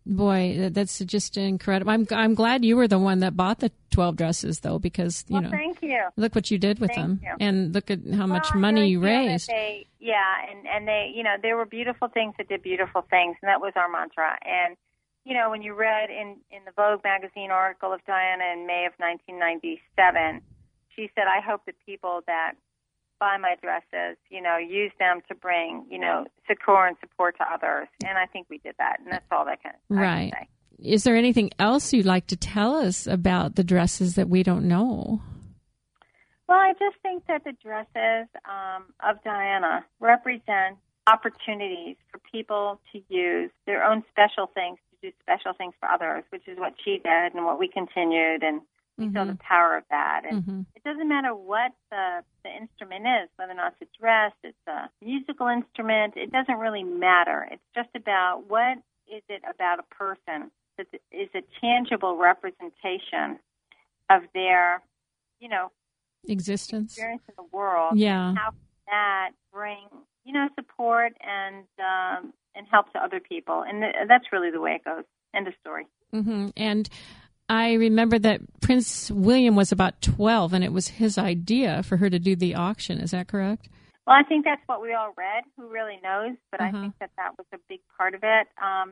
Boy, that's just incredible. I'm I'm glad you were the one that bought the twelve dresses, though, because, you well, know, thank you. Look what you did with thank them. You. And look at how much well, money you feel that raised. They, yeah, and, and they, you know, there were beautiful things that did beautiful things, and that was our mantra. And, you know, when you read in, in the Vogue magazine article of Diana in May of nineteen ninety-seven, she said, I hope that people that buy my dresses, you know, use them to bring, you know, succor and support to others. And I think we did that, and that's all that can, I right. can say. Is there anything else you'd like to tell us about the dresses that we don't know? Well, I just think that the dresses um, of Diana represent opportunities for people to use their own special things to do special things for others, which is what she did and what we continued, and we mm-hmm. saw the power of that. And mm-hmm. it doesn't matter what the, the instrument is, whether or not it's a dress, it's a musical instrument, it doesn't really matter. It's just about what is it about a person that is a tangible representation of their, you know, existence, experience in the world. Yeah. And how can that bring, you know, support and um, and help to other people. And th- that's really the way it goes. End of story. Mm-hmm. And I remember that Prince William was about twelve, and it was his idea for her to do the auction. Is that correct? Well, I think that's what we all read. Who really knows? But Uh-huh. I think that that was a big part of it. Um,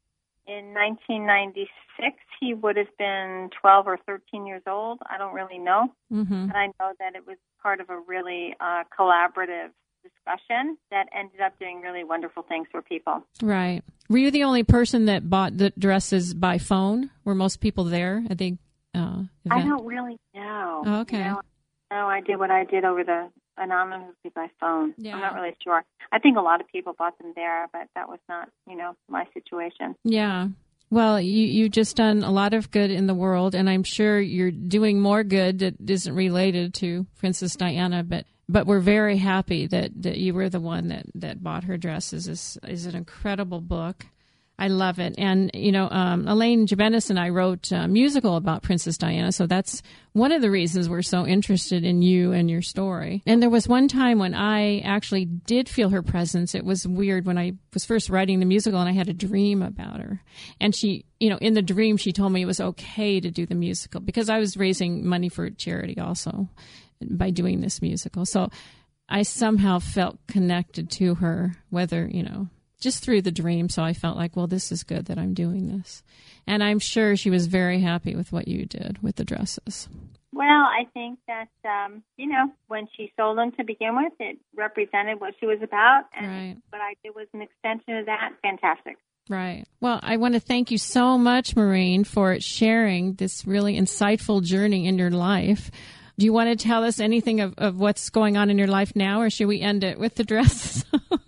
in nineteen ninety-six, he would have been twelve or thirteen years old. I don't really know. Mm-hmm. But I know that it was part of a really uh, collaborative discussion that ended up doing really wonderful things for people. Right. Were you the only person that bought the dresses by phone? Were most people there at the uh, event? I don't really know. Oh, okay. You know, no, I did what I did over the anonymously by phone. Yeah. I'm not really sure. I think a lot of people bought them there, but that was not, you know, my situation. Yeah. Well, you, you've just done a lot of good in the world, and I'm sure you're doing more good that isn't related to Princess Diana, but but we're very happy that, that you were the one that, that bought her dresses. Is is an incredible book. I love it. And, you know, um, Elaine Jabenis and I wrote a musical about Princess Diana, so that's one of the reasons we're so interested in you and your story. And there was one time when I actually did feel her presence. It was weird when I was first writing the musical, and I had a dream about her. And she, you know, in the dream, she told me it was okay to do the musical because I was raising money for charity also by doing this musical. So I somehow felt connected to her, whether, you know, just through the dream. So I felt like, well, this is good that I'm doing this. And I'm sure she was very happy with what you did with the dresses. Well, I think that, um, you know, when she sold them to begin with, it represented what she was about. And right. what I did was an extension of that. Fantastic. Right. Well, I want to thank you so much, Maureen, for sharing this really insightful journey in your life. Do you want to tell us anything of, of what's going on in your life now, or should we end it with the dresses?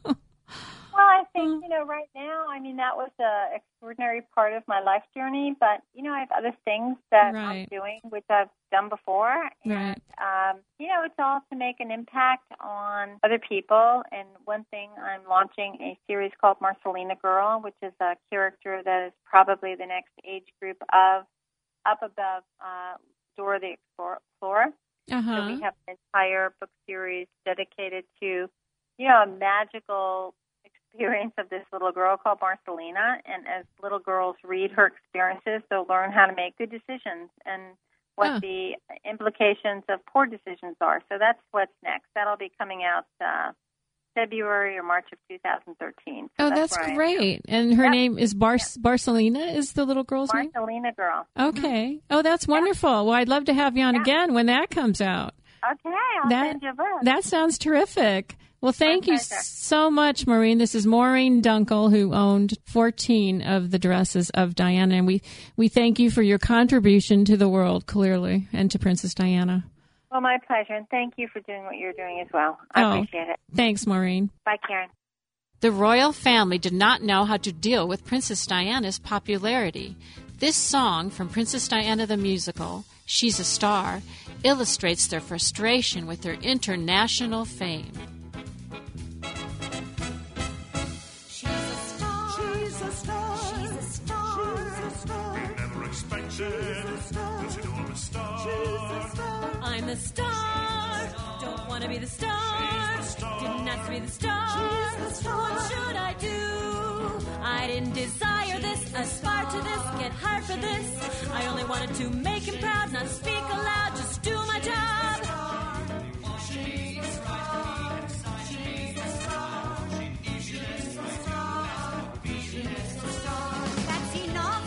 Well, I think, you know, right now, I mean, that was an extraordinary part of my life journey. But, you know, I have other things that right. I'm doing, which I've done before. And, right. um, you know, it's all to make an impact on other people. And one thing, I'm launching a series called Marcelina Girl, which is a character that is probably the next age group of up above uh, Dora the Explorer. Uh-huh. So we have an entire book series dedicated to, you know, a magical experience of this little girl called Marcelina, and as little girls read her experiences, they'll learn how to make good decisions and what huh. the implications of poor decisions are. So that's what's next. That'll be coming out uh, February or March of two thousand thirteen. So oh, that's, that's great. And her yep. name is Bar- Barcelina is the little girl's Marcelina name? Marcelina Girl. Okay. Mm-hmm. Oh, that's wonderful. Well, I'd love to have you on yeah. again when that comes out. Okay, I'll that, send you a book. That sounds terrific. Well, thank My you pleasure. so much, Maureen. This is Maureen Dunkel, who owned fourteen of the dresses of Diana. And we, we thank you for your contribution to the world, clearly, and to Princess Diana. Well, my pleasure. And thank you for doing what you're doing as well. I oh, appreciate it. Thanks, Maureen. Bye, Karen. The royal family did not know how to deal with Princess Diana's popularity. This song from Princess Diana the Musical, She's a Star, illustrates their frustration with their international fame. She's a star. She's a star. She's a star. She's a star. We never expected that you were a star. She's a star. I'm the star. Don't want to be the star. star. Didn't ask to be the star. She's the star. What should I do? I didn't desire this, aspire to this, get hired for this. I only wanted to make him proud, not speak aloud, just do my job. She's a star. She's a star. She's a star. She's a star. That's enough.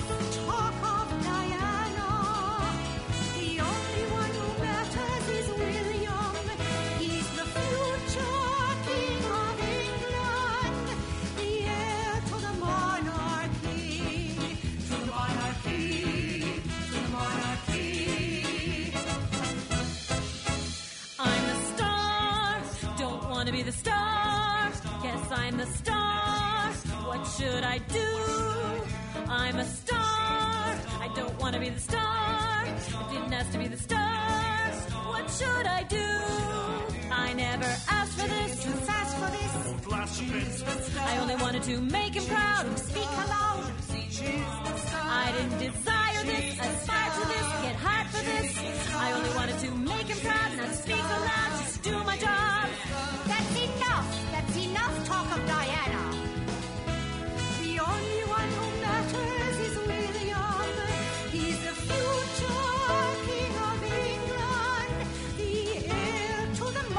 I do? I'm a star. I don't want to be the star. Didn't ask to be the star. What should I do? I never asked for this. Too fast for this. I only wanted to make him proud and speak aloud. I didn't desire this, aspire to this, get hard for this. I only wanted to make him proud and not speak aloud, just do my job. That's enough. That's enough talk of Diana. The only one who matters is William. He's the future king of England, the heir to the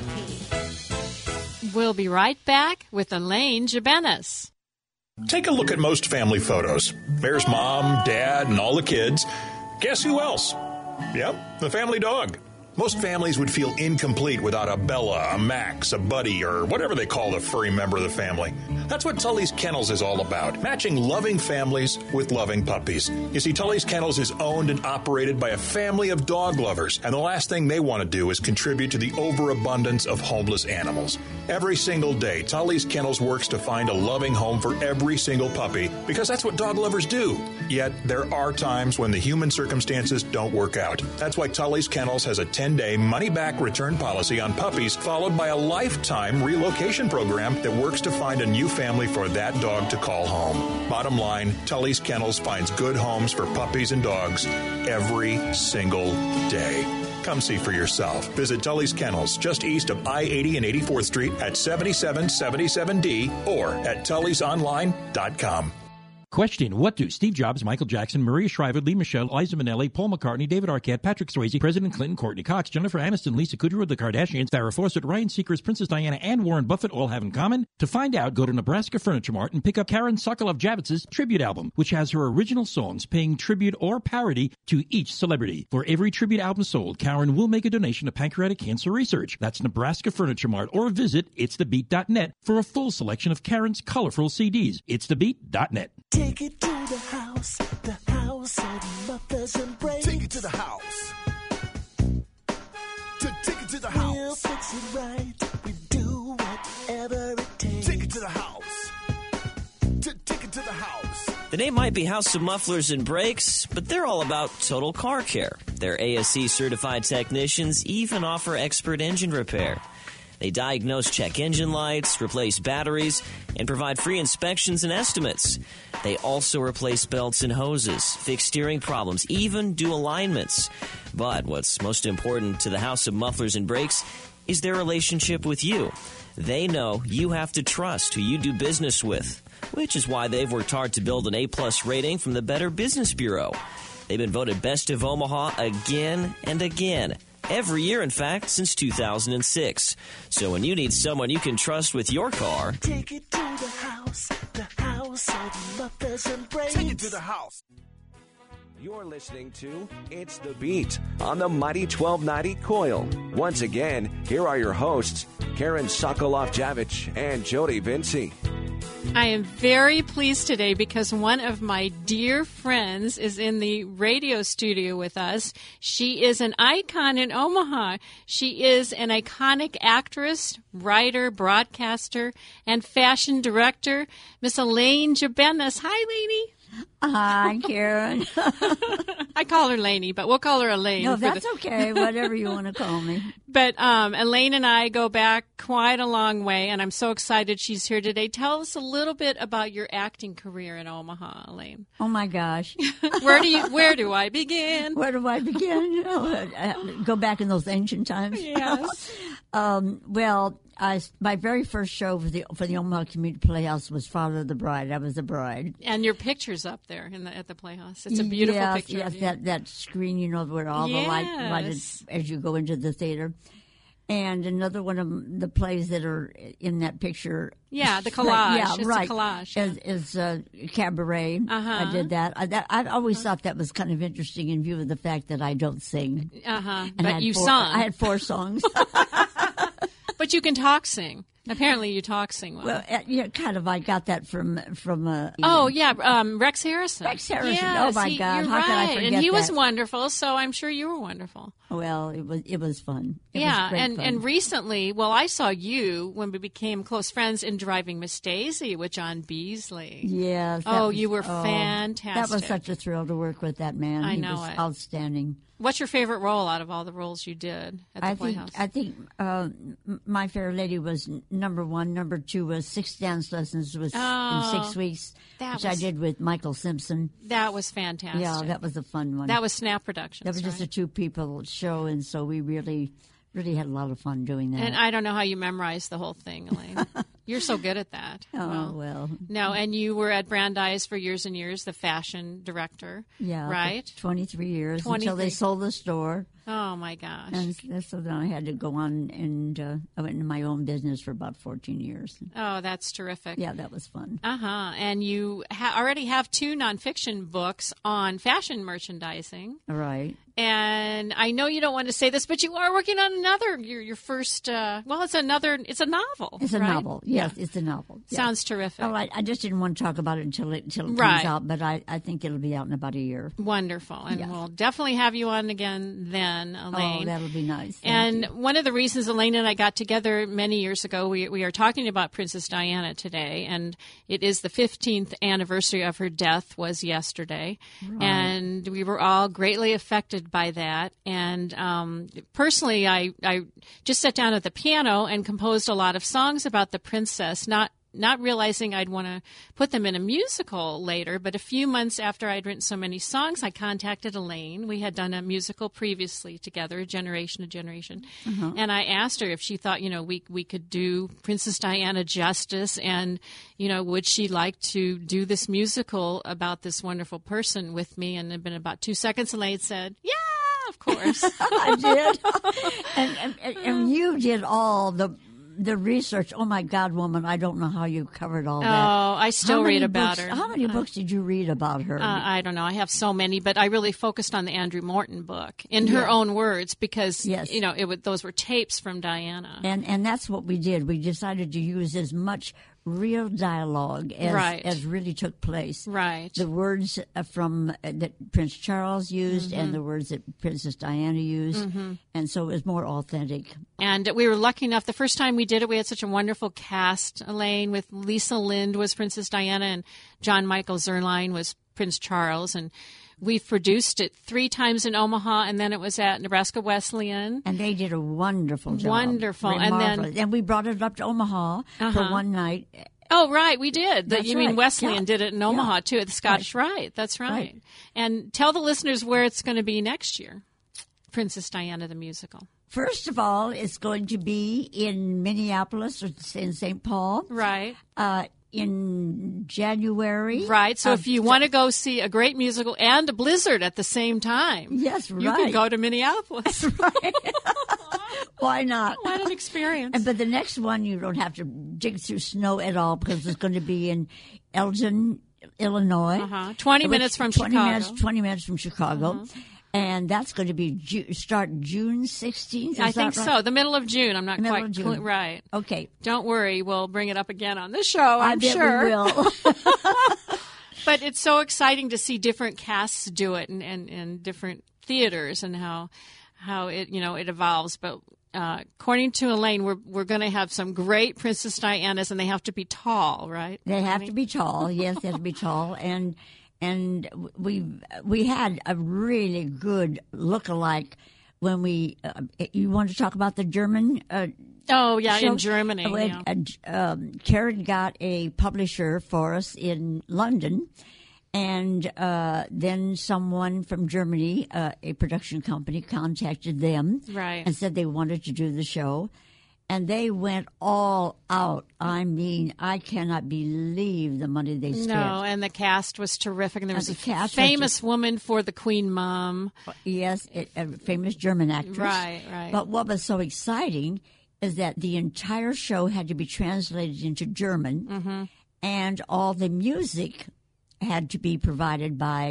monarchy. We'll be right back with Elaine Jimenez. Take a look at most family photos. There's mom, dad, and all the kids. Guess who else? Yep, the family dog. Most families would feel incomplete without a Bella, a Max, a Buddy, or whatever they call the furry member of the family. That's what Tully's Kennels is all about, matching loving families with loving puppies. You see, Tully's Kennels is owned and operated by a family of dog lovers, and the last thing they want to do is contribute to the overabundance of homeless animals. Every single day, Tully's Kennels works to find a loving home for every single puppy, because that's what dog lovers do. Yet, there are times when the human circumstances don't work out. That's why Tully's Kennels has a ten-day money-back return policy on puppies, followed by a lifetime relocation program that works to find a new family for that dog to call home. Bottom line, Tully's Kennels finds good homes for puppies and dogs every single day. Come see for yourself. Visit Tully's Kennels just east of I eighty and eighty-fourth Street at seventy-seven seventy-seven D or at tullys online dot com. Question: What do Steve Jobs, Michael Jackson, Maria Shriver, Lee Michelle, Liza Minnelli, Paul McCartney, David Arquette, Patrick Swayze, President Clinton, Courtney Cox, Jennifer Aniston, Lisa Kudrow, the Kardashians, Farrah Fawcett, Ryan Seacrest, Princess Diana, and Warren Buffett all have in common? To find out, go to Nebraska Furniture Mart and pick up Karen Sokoloff-Javitz's tribute album, which has her original songs paying tribute or parody to each celebrity. For every tribute album sold, Karen will make a donation to pancreatic cancer research. That's Nebraska Furniture Mart, or visit its the beat dot net for a full selection of Karen's colorful C Ds. its the beat dot net. Take it to the house, the house of mothers and breaks. Take it to the house. To take it to the house. We'll fix it right. We do whatever it takes. Take it to the house. To take it to the house. The name might be House of Mufflers and Brakes, but they're all about total car care. Their A S C certified technicians even offer expert engine repair. They diagnose check engine lights, replace batteries, and provide free inspections and estimates. They also replace belts and hoses, fix steering problems, even do alignments. But what's most important to the House of Mufflers and Brakes is their relationship with you. They know you have to trust who you do business with, which is why they've worked hard to build an A-plus rating from the Better Business Bureau. They've been voted Best of Omaha again and again. Every year, in fact, since two thousand six. So when you need someone you can trust with your car, take it to the house, the house of mothers and brakes. Take it to the house. You're listening to It's the Beat on the Mighty twelve ninety Coil. Once again, here are your hosts, Karen Sokoloff-Javich and Jody Vinci. I am very pleased today because one of my dear friends is in the radio studio with us. She is an icon in Omaha. She is an iconic actress, writer, broadcaster, and fashion director, Miss Elaine Jimenez. Hi, Lainey. Hi, Karen. I call her Lainey, but we'll call her Elaine. No, that's the... okay. Whatever you want to call me. But um, Elaine and I go back quite a long way, and I'm so excited she's here today. Tell us a little bit about your acting career in Omaha, Elaine. Oh my gosh, where do you? Where do I begin? Where do I begin? You know, go back in those ancient times. Yes. um, well. I, my very first show for the for the Omaha Community Playhouse was Father of the Bride. I was the bride. And your picture's up there in the, at the Playhouse. It's a beautiful yes, picture. Yes, that, that screen, you know, where all yes. the light lighted as you go into the theater. And another one of the plays that are in that picture. Yeah, the collage. Yeah, it's right. a collage. Is, is uh, Cabaret. Uh-huh. I did that. I, that. I always uh-huh. thought that was kind of interesting in view of the fact that I don't sing. Uh-huh. And But you four, sung. I had four songs. But you can talk sing. Apparently, you talk sing well. Well, uh, yeah, kind of. I got that from from. Uh, oh yeah, um, Rex Harrison. Rex Harrison. Yes, oh my he, God, you're how right. could I forget And he that? was wonderful. So I'm sure you were wonderful. Well, it was it was fun. It yeah, was great and fun. and recently, well, I saw you when we became close friends in Driving Miss Daisy with John Beasley. Yes. Oh, was, you were oh, fantastic. That was such a thrill to work with that man. I he know was it. Outstanding. What's your favorite role out of all the roles you did at the I White think House? I think uh, My Fair Lady was n- number one. Number two was Six Dance Lessons was Oh, in six weeks, that which I was- did with Michael Simpson. That was fantastic. Yeah, that was a fun one. That was Snap Productions. That was just right? a two people show, and so we really, really had a lot of fun doing that. And I don't know how you memorized the whole thing, Elaine. You're so good at that. Oh, well. well. No, and you were at Brandeis for years and years, the fashion director. Yeah. Right? for twenty-three years twenty-three. until they sold the store. Oh, my gosh. And so then I had to go on, and uh, I went into my own business for about fourteen years. Oh, that's terrific. Yeah, that was fun. Uh-huh. And you ha- already have two nonfiction books on fashion merchandising. Right. And I know you don't want to say this, but you are working on another, your your first, uh, well, it's another, it's a novel. It's a right? novel. Yes, it's a novel. Yeah. Sounds terrific. All right. I just didn't want to talk about it until it, until it Right. comes out, but I, I think it'll be out in about a year. Wonderful. And Yeah. we'll definitely have you on again then, Elaine. Oh, that'll be nice. Thank And you. one of the reasons Elaine and I got together many years ago, we, we are talking about Princess Diana today, and it is the fifteenth anniversary of her death was yesterday. Right. And we were all greatly affected by that. And um, personally, I, I just sat down at the piano and composed a lot of songs about the princess, not not realizing I'd want to put them in a musical later. But a few months after I'd written so many songs, I contacted Elaine. We had done a musical previously together, Generation to Generation. Uh-huh. And I asked her if she thought, you know, we we could do Princess Diana justice, and, you know, would she like to do this musical about this wonderful person with me? And it had been about two seconds, Elaine said, yeah, of course. I did. and, and, and you did all the the research. Oh, my God, woman, I don't know how you covered all that. Oh, I still How many read about books- her. How many Uh, books did you read about her? Uh, I don't know. I have so many, but I really focused on the Andrew Morton book in her Yeah. own words because, Yes. you know, it would, those were tapes from Diana. And and that's what we did. We decided to use as much real dialogue as, Right. as really took place. Right. The words uh, from uh, that Prince Charles used Mhm. and the words that Princess Diana used, Mhm. and so it was more authentic. And we were lucky enough, the first time we did it, we had such a wonderful cast, Elaine, with Lisa Lind was Princess Diana and John Michael Zerline was Prince Charles. And we've produced it three times in Omaha, and then it was at Nebraska Wesleyan. And they did a wonderful job. Wonderful. And then- Remarkable. and we brought it up to Omaha for Uh-huh. one night. Oh, right, we did. The, That's you mean right. Wesleyan Yeah. did it in Omaha, Yeah. too, at the Scottish Rite. That's right. Right. And tell the listeners where it's going to be next year, Princess Diana the musical. First of all, it's going to be in Minneapolis or in Saint Paul. Right. Uh, in January. Right. So of- if you want to go see a great musical and a blizzard at the same time, Yes, you right. can go to Minneapolis. Why not? What an experience. And, but the next one, you don't have to dig through snow at all because it's going to be in Elgin, Illinois. Uh-huh. twenty Which- minutes from twenty Chicago. Minutes, twenty minutes from Chicago. Uh-huh. And that's going to be Ju- start June sixteenth. I think so. The middle of June. I'm not The middle quite of June. cl- right. Okay. Don't worry. We'll bring it up again on this show, I I'm bet sure. we will. But it's so exciting to see different casts do it and, and, and different theaters and how how it you know it evolves. But uh, according to Elaine, we're we're going to have some great Princess Dianas, and they have to be tall, right? They have to be tall. Yes, they have to be tall. And and we we had a really good look-alike when we. Uh, you want to talk about the German? Uh, Oh yeah, show? in Germany. Uh, yeah. uh, um, Karen got a publisher for us in London. And uh, then someone from Germany, uh, a production company, contacted them Right. and said they wanted to do the show. And they went all out. I mean, I cannot believe the money they spent. No, and the cast was terrific. And there And was the a cast was famous just- woman for the Queen Mom. Yes, a, a famous German actress. Right, right. But what was so exciting is that the entire show had to be translated into German, Mm-hmm. and all the music had to be provided by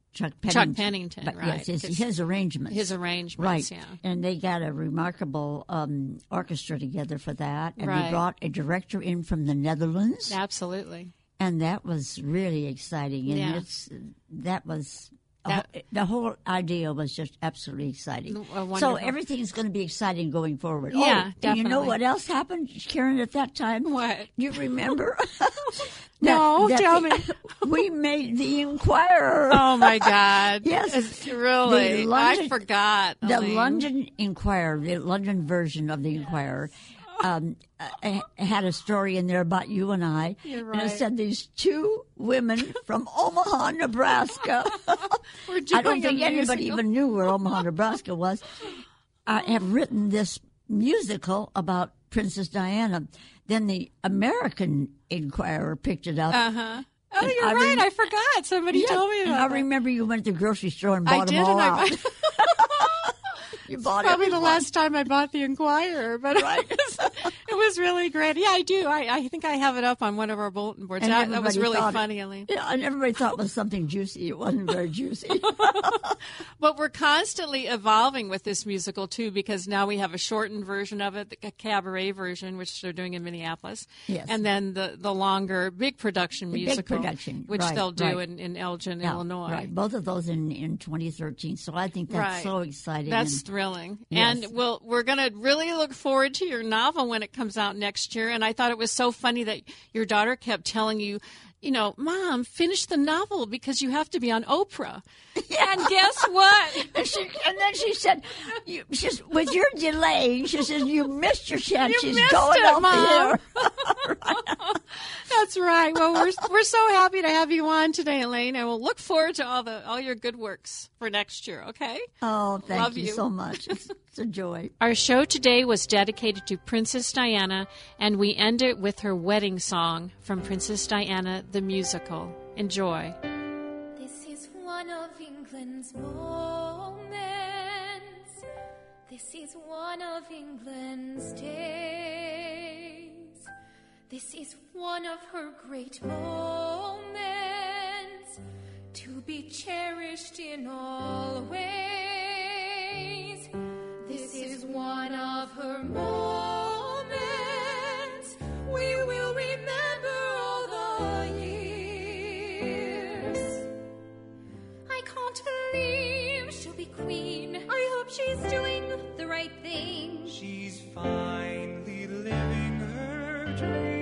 Chuck Pennington. Chuck Pennington, but right. Yes, his, his arrangements. His arrangements, right. yeah. And they got a remarkable um, orchestra together for that. And Right. they brought a director in from the Netherlands. Absolutely. And that was really exciting. And Yeah. it's that was... That- the whole idea was just absolutely exciting. Uh, So wonderful. everything's going to be exciting going forward. Yeah, oh, do you know definitely. what else happened, Karen, at that time? What? You remember? No, tell me. We made the Inquirer. Oh, my God. Yes. It's really? The London- I forgot. The Elaine. London Inquirer, the London version of the Inquirer, um, uh, had a story in there about you and I. You're And it right. said these two women from Omaha, Nebraska. We're I doing don't a think anybody musical. even knew where Omaha, Nebraska was. Uh, have written this musical about Princess Diana. Then the American Inquirer picked it up. Uh-huh. Oh, And you're I right. rem- I forgot. Somebody Yes, told me and about I that. remember you went to the grocery store and I bought did, them all and I out. bought- You bought Probably the everyone. last time I bought the Inquirer, but Right. it, was, it was really great. Yeah, I do. I, I think I have it up on one of our bulletin boards. And That, that was everybody really thought it- funny, Elaine. Yeah, and everybody thought it was something juicy. It wasn't very juicy. But we're constantly evolving with this musical, too, because now we have a shortened version of it, the cabaret version, which they're doing in Minneapolis. Yes. And then the, the longer, big production The big musical, production, which right, they'll do right. in, in Elgin, Yeah, Illinois. Right, both of those in, in twenty thirteen. So I think that's Right. so exciting. That's and, thrilling. Yes. And we'll, we're going to really look forward to your novel when it comes out next year. And I thought it was so funny that your daughter kept telling you, you know, Mom, finish the novel because you have to be on Oprah. And guess what? and, she, and then she said, you, she's, with your delay, she says, you missed your chance. You She's missed going it, off Mom. the air. That's right. Well, we're we're so happy to have you on today, Elaine, and we'll look forward to all the all your good works for next year. Okay? Oh, thank Love you, you. so much. It's, it's a joy. Our show today was dedicated to Princess Diana, and we end it with her wedding song from Princess Diana the musical. Enjoy. This is one of England's moments. This is one of England's days. This is one of her great moments to be cherished in all ways. This is one of her moments we will remember all the years. I can't believe she'll be queen. I hope she's doing the right thing. She's finally living her dream.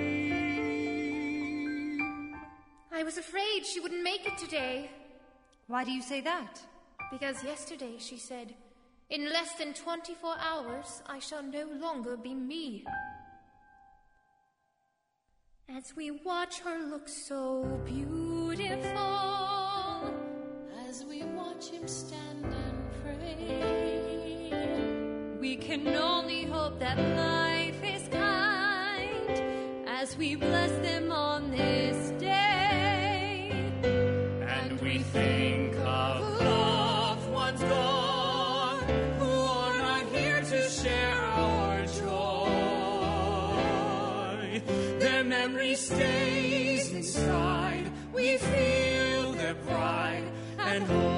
I was afraid she wouldn't make it today. Why do you say that? Because yesterday she said, in less than twenty-four hours, I shall no longer be me. As we watch her look so beautiful, as we watch him stand and pray, we can only hope that life is kind as we bless them on this day. And we think of loved ones gone who are not here to share our joy. Their memory stays inside. We feel their pride and hope.